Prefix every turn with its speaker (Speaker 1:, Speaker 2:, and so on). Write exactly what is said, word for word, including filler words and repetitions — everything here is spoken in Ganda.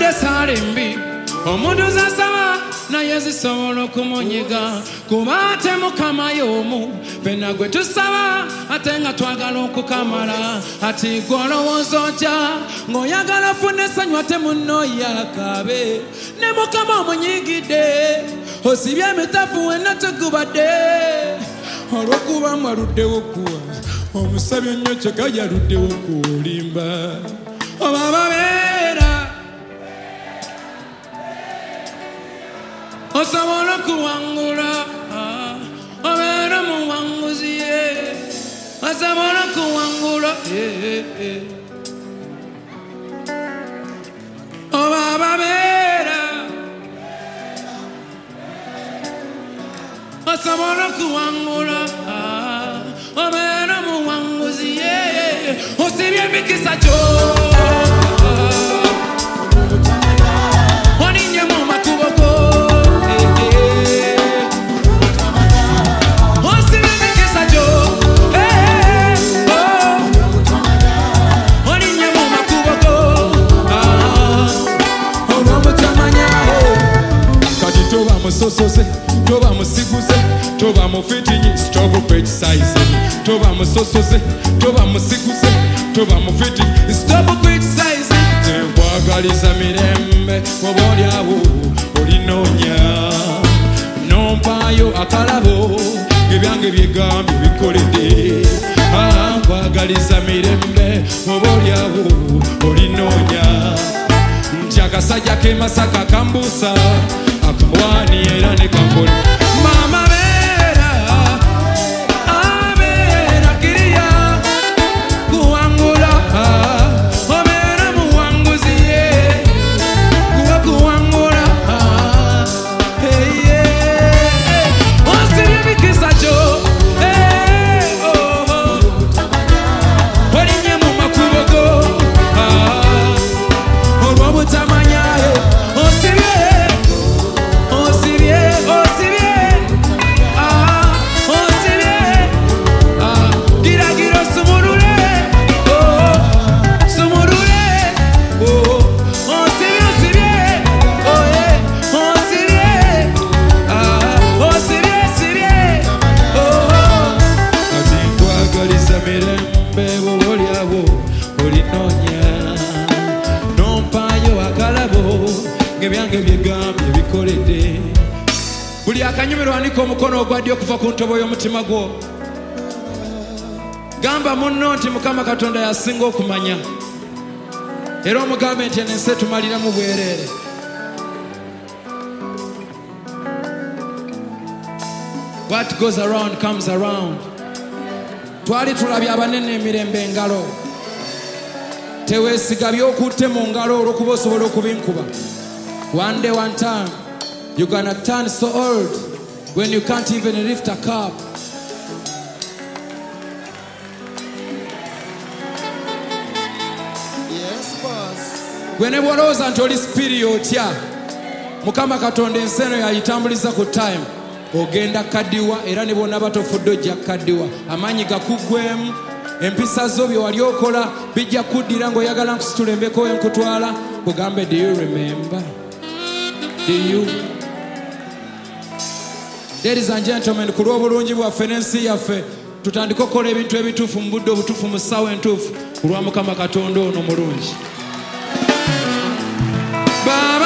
Speaker 1: ente salimbi omuntu zasaba naye zisobola okumunyega kuba ate mukama y'omu fenna gwe tusaba ate nga twagala okukamala ati gw'olowooza otya ng'oyagala funa essanyu ate munno yakabe ne mukama omunyigidde osibye emitafu wenna tegubadde olw'okuba mwaluddewo kuwa omusabye nnyo kyeka yaluddewo kulimba oba babeera osobola okuwangula obeera muwanguzi ye osobola okuwangula oba babeera osobola okuwangula obeera muwanguzi ye osibye emikisa gyo oninye mu makubo go osibye emikisa gyo oninye mu makubo go olw'obutamanya kati toba musosoze toba musiguze toba mufitinyi stop criticizing toba musosoze toba musiguze toba mufitinyi stop criticizing tenkwagaliza mirembe oba olyawo olinoonya nompaayo akalabo ebyange byegambye bikoledde nkwagaliza mirembe oba olyawo olinoonya nti akasajja k'e Masaka kambuusa akawaani era ne kankole mama beera abeera kiriya kuwangula obeera muwanguzi ye kuwa kuwangula eye osibye emikisa gyo olinye mu makubo go olw'obutamanya osibye osibye osibye ah osibye ah gira gira sumurule oh sumurule oh osibye osibye oh eh osibye ah osibye osibye oh ati nkwagaliza mirembe olyawo olinoonya nompaayo akalabo ng'ebyange byegambye bikoledde buli akanyumirwa anika omukono ogwa ddyo okuva ku ntobo y'omutima gwo gamba munno nti Mukama Katonda yasinga okumanya era omugambe nti ensi etumaliramu bwereere what goes around comes around twali tulabye abanene emirembe engalo teweesiga by'okutte mu ngalo olw'okuba osobola okubinkuba one day one time you're gonna turn so old when you can't even lift a cup.
Speaker 2: Yes, boss.
Speaker 1: Gwe ne bw'olowooza nti oli spiri otya Mukama Katonda ensi eno yayitambuliza ku time ogenda kadiwa era ne bonna batofudde ojja kadiwa amaanyi gakuggwemu empisa zo bye wali okola bijja kuddira ng'oyagala nkusitula embeko enkutwala kugambe do you remember do you ladies and gentlemen ku lw'obulungi bwaffe n'ensi yaffe tutandike okukola ebintu ebituufu mu budde obutuufu mu ssaawa entuufu ku lwa Mukama Katonda ono mulungi. Bye.